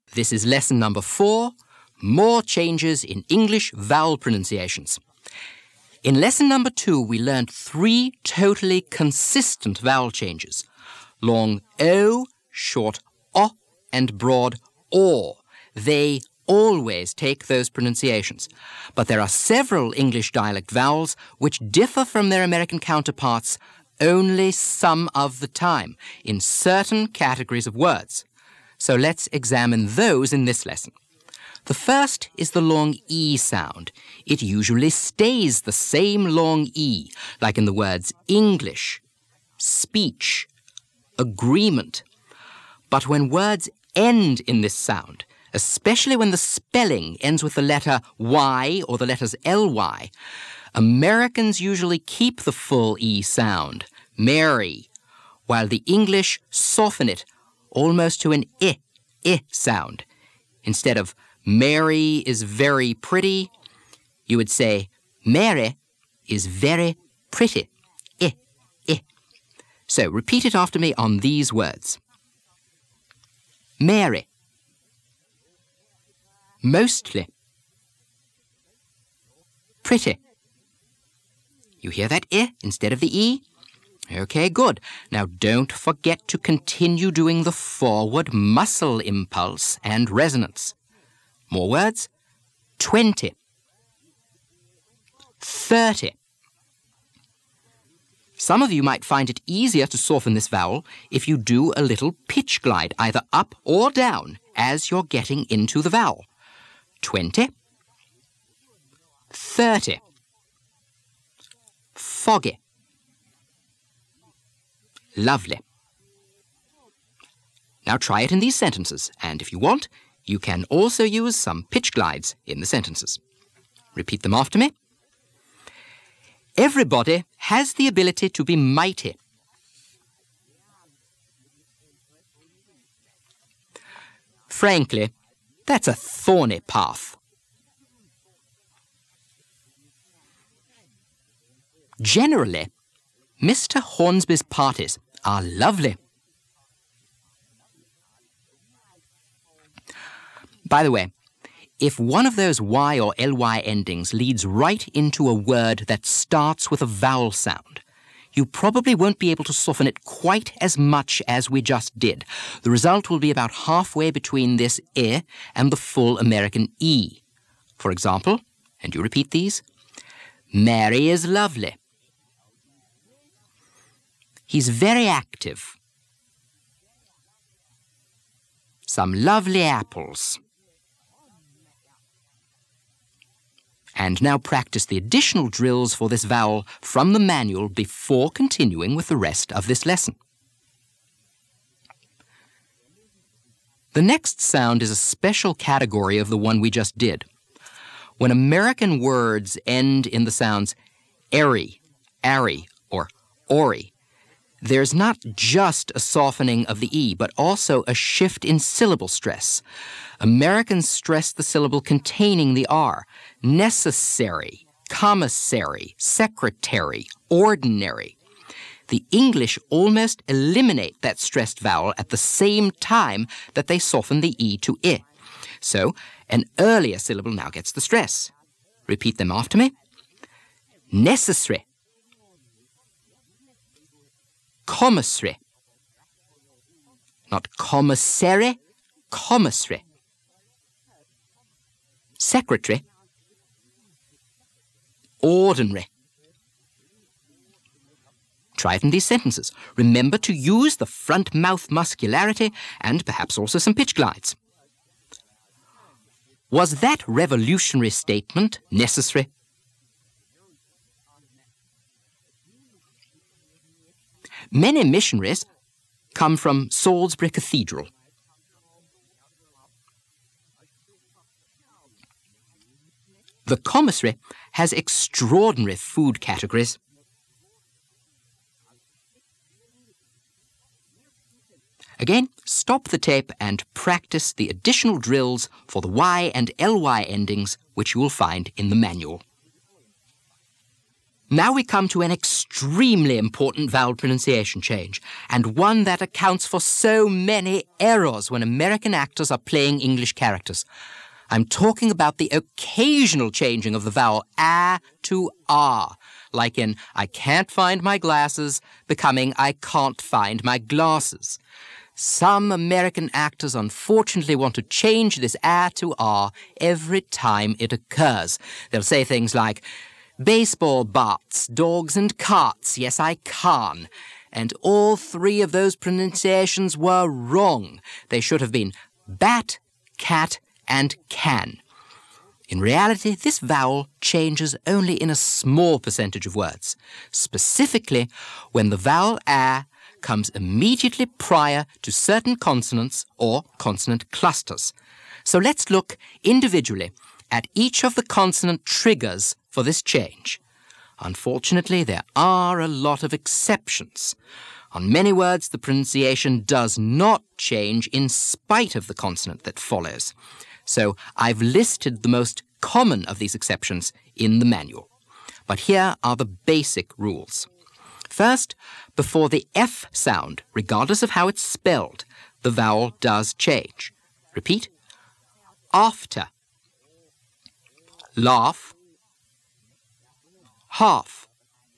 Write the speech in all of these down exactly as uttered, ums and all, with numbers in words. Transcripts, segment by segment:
This is lesson number four, more changes in English vowel pronunciations. In lesson number two, we learned three totally consistent vowel changes. Long O, short O, and broad O. They always take those pronunciations. But there are several English dialect vowels which differ from their American counterparts only some of the time in certain categories of words. So let's examine those in this lesson. The first is the long E sound. It usually stays the same long E, like in the words English, speech, agreement. But when words end in this sound, especially when the spelling ends with the letter Y or the letters L Y, Americans usually keep the full E sound, Mary, while the English soften it almost to an I, I sound. Instead of Mary is very pretty, you would say Mary is very pretty. I, I. So repeat it after me on these words. Mary. Mostly. Pretty. You hear that I instead of the E? Okay, good. Now don't forget to continue doing the forward muscle impulse and resonance. More words. Twenty. Thirty. Some of you might find it easier to soften this vowel if you do a little pitch glide, either up or down, as you're getting into the vowel. Twenty. Thirty. Foggy. Lovely. Now try it in these sentences, and if you want, you can also use some pitch glides in the sentences. Repeat them after me. Everybody has the ability to be mighty. Frankly, that's a thorny path. Generally, Mister Hornsby's parties are lovely. By the way, if one of those Y or L Y endings leads right into a word that starts with a vowel sound, you probably won't be able to soften it quite as much as we just did. The result will be about halfway between this I and the full American E. For example, and you repeat these, Mary is lovely. He's very active. Some lovely apples. And now practice the additional drills for this vowel from the manual before continuing with the rest of this lesson. The next sound is a special category of the one we just did. When American words end in the sounds airy, airy, or ory, there's not just a softening of the E, but also a shift in syllable stress. Americans stress the syllable containing the R. Necessary, commissary, secretary, ordinary. The English almost eliminate that stressed vowel at the same time that they soften the E to I. So, an earlier syllable now gets the stress. Repeat them after me. Necessary. Commissary. Not commissary, commissary. Secretary. Ordinary. Try it in these sentences. Remember to use the front mouth muscularity and perhaps also some pitch glides. Was that revolutionary statement necessary? Many missionaries come from Salisbury Cathedral. The commissary has extraordinary food categories. Again, stop the tape and practice the additional drills for the Y and L Y endings which you will find in the manual. Now we come to an extremely important vowel pronunciation change, and one that accounts for so many errors when American actors are playing English characters. I'm talking about the occasional changing of the vowel a to r, like in I can't find my glasses becoming I can't find my glasses. Some American actors unfortunately want to change this a to r every time it occurs. They'll say things like, baseball bats, dogs and carts, yes I can. And all three of those pronunciations were wrong. They should have been bat, cat, and can. In reality, this vowel changes only in a small percentage of words, specifically when the vowel a comes immediately prior to certain consonants or consonant clusters. So let's look individually at each of the consonant triggers for this change. Unfortunately, there are a lot of exceptions. On many words, the pronunciation does not change in spite of the consonant that follows. So I've listed the most common of these exceptions in the manual. But here are the basic rules. First, before the F sound, regardless of how it's spelled, the vowel does change. Repeat. After. Laugh. Half.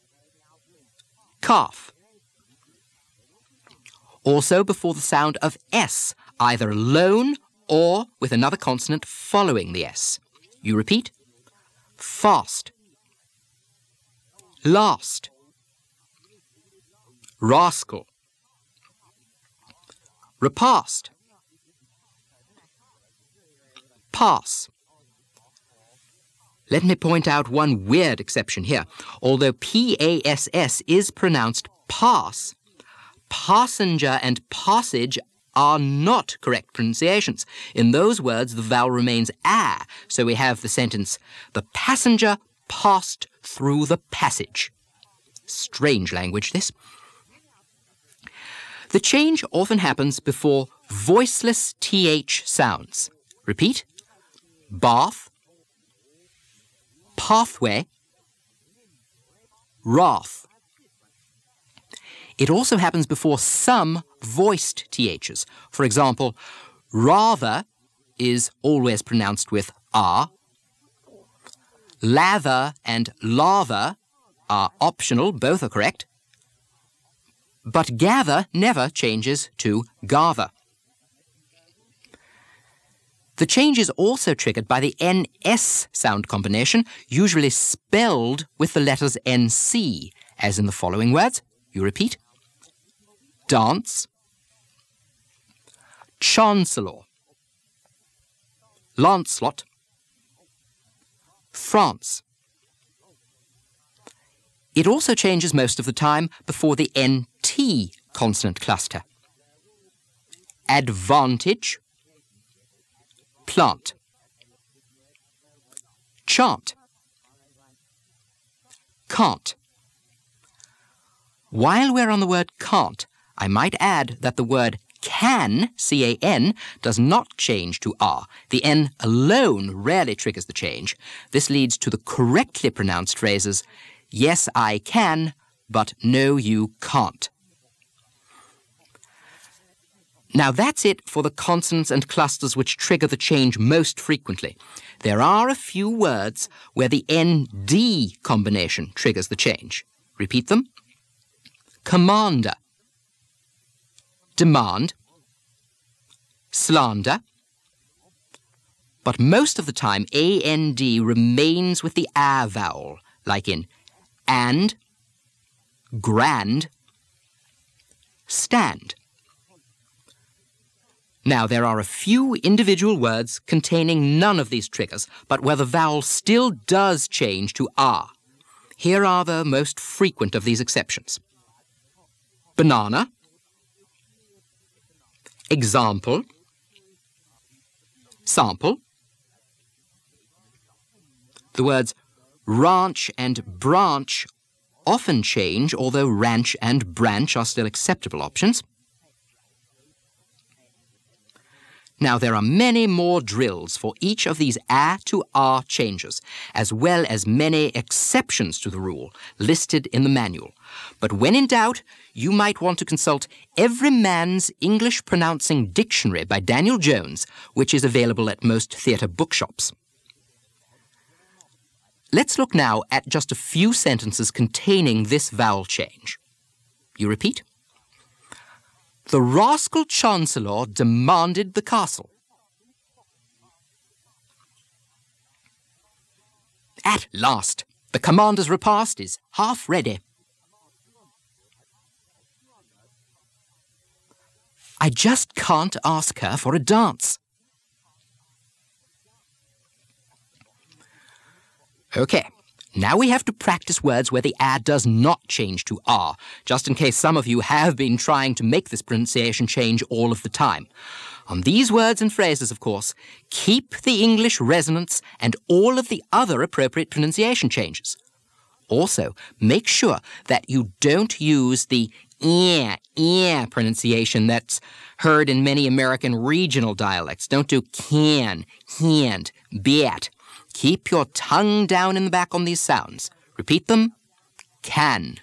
Calf. Also before the sound of S, either alone or with another consonant following the S. You repeat. Fast. Last. Rascal. Repast. Pass. Let me point out one weird exception here. Although P A S S is pronounced pass, passenger and passage are not correct pronunciations. In those words, the vowel remains a, so we have the sentence, the passenger passed through the passage. Strange language, this. The change often happens before voiceless th sounds. Repeat. Bath. Pathway. Wrath. It also happens before some voiced ths. For example, rather is always pronounced with r. Lather and lather are optional, both are correct. But gather never changes to gather. The change is also triggered by the N S sound combination, usually spelled with the letters N C, as in the following words. You repeat. Dance. Chancellor. Lancelot. France. It also changes most of the time before the N T consonant cluster. Advantage. Plant. Chant. Can't. While we're on the word can't, I might add that the word can, C A N, does not change to R. The N alone rarely triggers the change. This leads to the correctly pronounced phrases, yes, I can, but no, you can't. Now that's it for the consonants and clusters which trigger the change most frequently. There are a few words where the N D combination triggers the change. Repeat them. Commander. Demand. Slander. But most of the time, A N D remains with the A vowel, like in and, grand, stand. Now, there are a few individual words containing none of these triggers, but where the vowel still does change to R. Here are the most frequent of these exceptions. Banana. Example. Sample. The words ranch and branch often change, although ranch and branch are still acceptable options. Now, there are many more drills for each of these a to r changes, as well as many exceptions to the rule listed in the manual. But when in doubt, you might want to consult Every Man's English Pronouncing Dictionary by Daniel Jones, which is available at most theatre bookshops. Let's look now at just a few sentences containing this vowel change. You repeat. The rascal Chancellor demanded the castle. At last, the commander's repast is half ready. I just can't ask her for a dance. Okay. Now we have to practice words where the a does not change to r, just in case some of you have been trying to make this pronunciation change all of the time. On these words and phrases, of course, keep the English resonance and all of the other appropriate pronunciation changes. Also, make sure that you don't use the yeah, yeah pronunciation that's heard in many American regional dialects. Don't do can, can't, bet. Keep your tongue down in the back on these sounds. Repeat them. Can.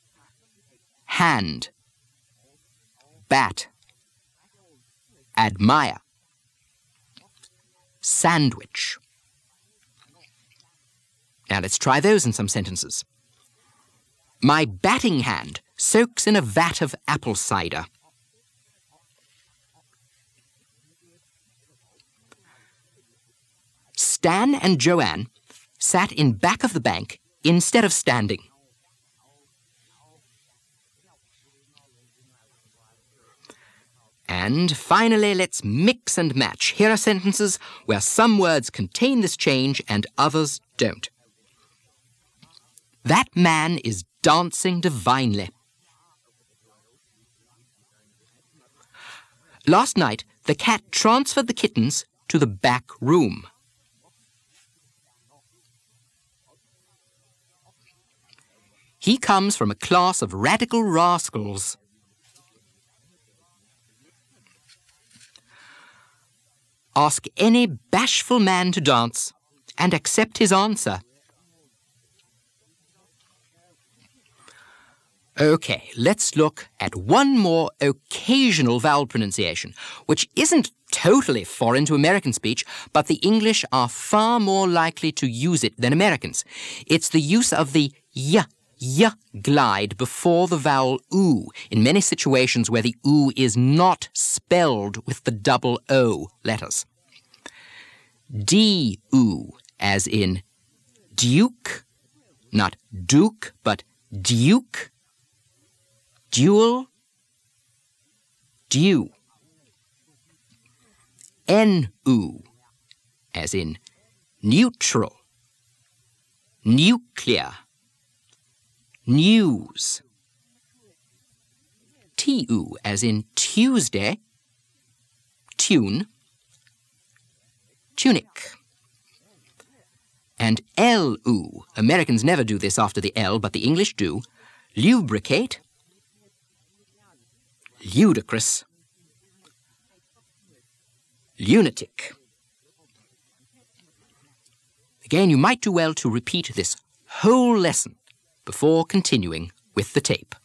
Hand. Bat. Admire. Sandwich. Now let's try those in some sentences. My batting hand soaks in a vat of apple cider. Stan and Joanne sat in back of the bank instead of standing. And finally, let's mix and match. Here are sentences where some words contain this change and others don't. That man is dancing divinely. Last night, the cat transferred the kittens to the back room. He comes from a class of radical rascals. Ask any bashful man to dance and accept his answer. Okay, let's look at one more occasional vowel pronunciation, which isn't totally foreign to American speech, but the English are far more likely to use it than Americans. It's the use of the y, y glide before the vowel oo in many situations where the oo is not spelled with the double O letters. D-oo, as in duke, not duke, but duke. Duel, dew. N-oo, as in neutral, nuclear, news. T-oo, as in Tuesday, tune, tunic. And L-oo, Americans never do this after the L, but the English do, lubricate, ludicrous, lunatic. Again, you might do well to repeat this whole lesson before continuing with the tape.